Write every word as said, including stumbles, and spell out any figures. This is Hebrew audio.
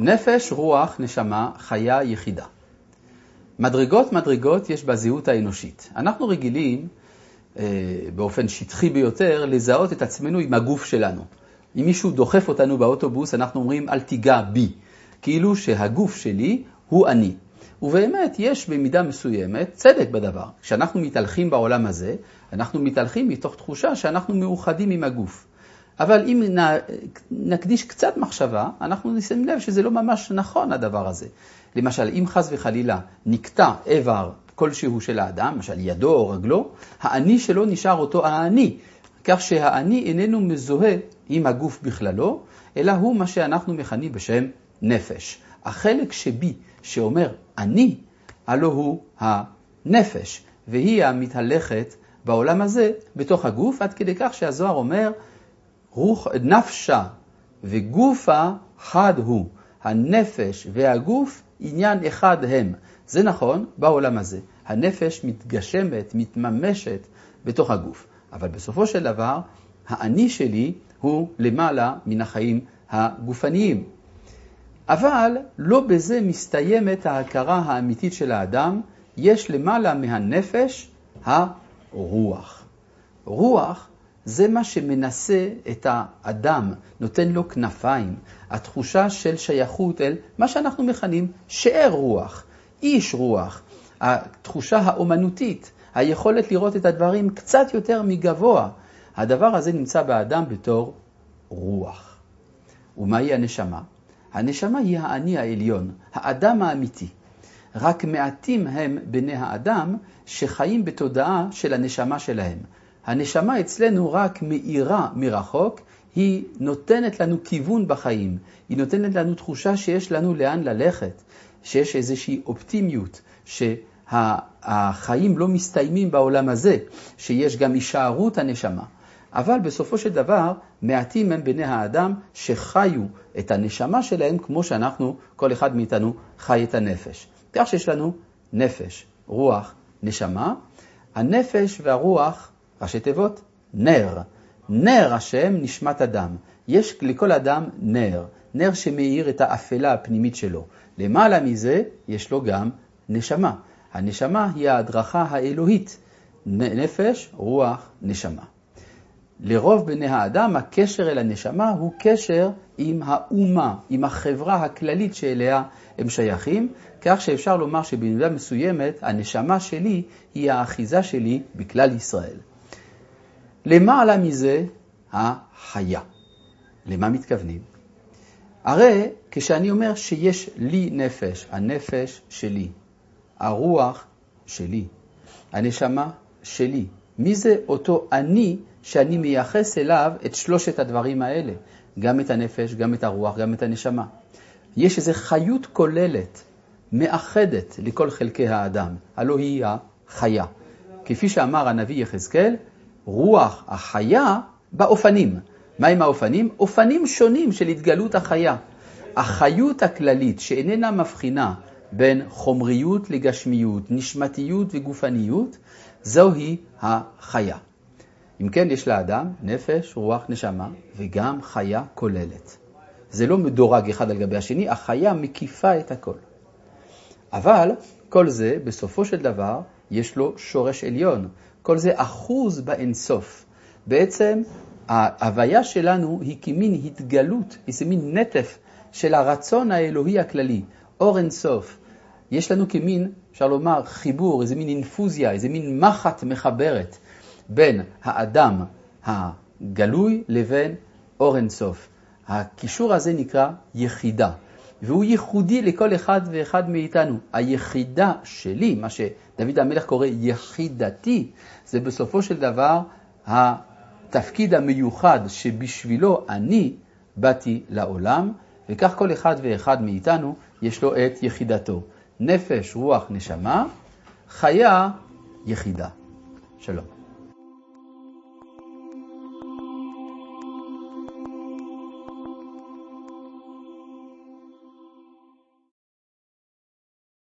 נפש, רוח, נשמה, חיה, יחידה. מדרגות מדרגות יש בזהות האנושית. אנחנו רגילים אה, באופן שטחי ביותר לזהות את עצמנו עם הגוף שלנו. אם מישהו דוחף אותנו באוטובוס, אנחנו אומרים אל תיגע בי, כאילו שהגוף שלי הוא אני. ובאמת יש במידה מסוימת צדק בדבר. כשאנחנו מתהלכים בעולם הזה, אנחנו מתהלכים מתוך תחושה שאנחנו מאוחדים עם הגוף. אבל אם נקדיש קצת מחשבה, אנחנו נשים לב שזה לא ממש נכון הדבר הזה. למשל, אם חס וחלילה נקטע איבר כלשהו של האדם, למשל ידו או רגלו, האני שלו נשאר אותו האני, כך שהאני איננו מזוהה עם הגוף בכללו, אלא הוא מה שאנחנו מכנים בשם נפש. החלק שבי שאומר אני, הלא הוא הנפש, והיא המתהלכת בעולם הזה בתוך הגוף, עד כדי כך שהזוהר אומר, רוח, נפשה וגופה חד הוא, הנפש והגוף עניין אחד הם. זה נכון בעולם הזה. הנפש מתגשמת, מתממשת בתוך הגוף. אבל בסופו של דבר, האני שלי הוא למעלה מן החיים הגופניים. אבל לא בזה מסתיימת ההכרה האמיתית של האדם, יש למעלה מהנפש הרוח. רוח זה מה שמנסה את האדם, נותן לו כנפיים, התחושה של שייכות אל מה שאנחנו מכנים שאר רוח, איש רוח, התחושה האומנותית, היכולת לראות את הדברים קצת יותר מגבוה. הדבר הזה נמצא באדם בתור רוח. ומהי הנשמה? הנשמה היא האני העליון, האדם האמיתי. רק מעטים הם בני האדם שחיים בתודעה של הנשמה שלהם. הנשמה אצלנו רק מאירה מרחוק, היא נותנת לנו כיוון בחיים, היא נותנת לנו תחושה שיש לנו לאן ללכת, שיש איזושהי אופטימיות, שהחיים לא מסתיימים בעולם הזה, שיש גם הישארות הנשמה. אבל בסופו של דבר, מעטים הם בני האדם שחיו את הנשמה שלהם כמו שאנחנו, כל אחד מאיתנו, חי את הנפש. כך שיש לנו נפש, רוח, נשמה. הנפש והרוח, ראשי תיבות, נר. נר השם נשמת אדם. יש לכל אדם נר. נר שמאיר את האפלה הפנימית שלו. למעלה מזה יש לו גם נשמה. הנשמה היא ההדרכה האלוהית. נפש, רוח, נשמה. לרוב בני האדם הקשר אל הנשמה הוא קשר עם האומה, עם החברה הכללית שאליה הם שייכים, כך שאפשר לומר שבמידה מסוימת הנשמה שלי היא האחיזה שלי בכלל ישראל. למעלה מזה החיה. למה מתכוונים? הרי כשאני אומר שיש לי נפש, הנפש שלי, הרוח שלי, הנשמה שלי, מי זה אותו אני שאני מייחס אליו את שלושת הדברים האלה? גם את הנפש, גם את הרוח, גם את הנשמה. יש איזו חיות כוללת, מאחדת לכל חלקי האדם, הלא היא החיה. כפי שאמר הנביא יחזקאל, רוח החיה באופנים. מה עם האופנים? אופנים שונים של התגלות החיה. החיות הכללית שאיננה מבחינה בין חומריות לגשמיות, נשמתיות וגופניות, זוהי החיה. אם כן, יש לאדם נפש, רוח, נשמה, וגם חיה כוללת. זה לא מדורג אחד על גבי השני, החיה מקיפה את הכל. אבל כל זה, בסופו של דבר, יש לו שורש עליון. כל זה אחוז באינסוף. בעצם, ההוויה שלנו היא כמין התגלות, היא מין נטף של הרצון האלוהי הכללי, אור אינסוף. יש לנו כמין, אפשר לומר, חיבור, איזה מין אינפוזיה, איזה מין מחט מחברת בין האדם הגלוי לבין אור אינסוף. הקישור הזה נקרא יחידה, והוא ייחודי לכל אחד ואחד מאיתנו. היחידה שלי, מה שדוד המלך קורא יחידתי, זה בסופו של דבר התפקיד המיוחד שבשבילו אני באתי לעולם, וכך כל אחד ואחד מאיתנו יש לו את יחידתו. נפש, רוח, נשמה, חיה, יחידה. שלום.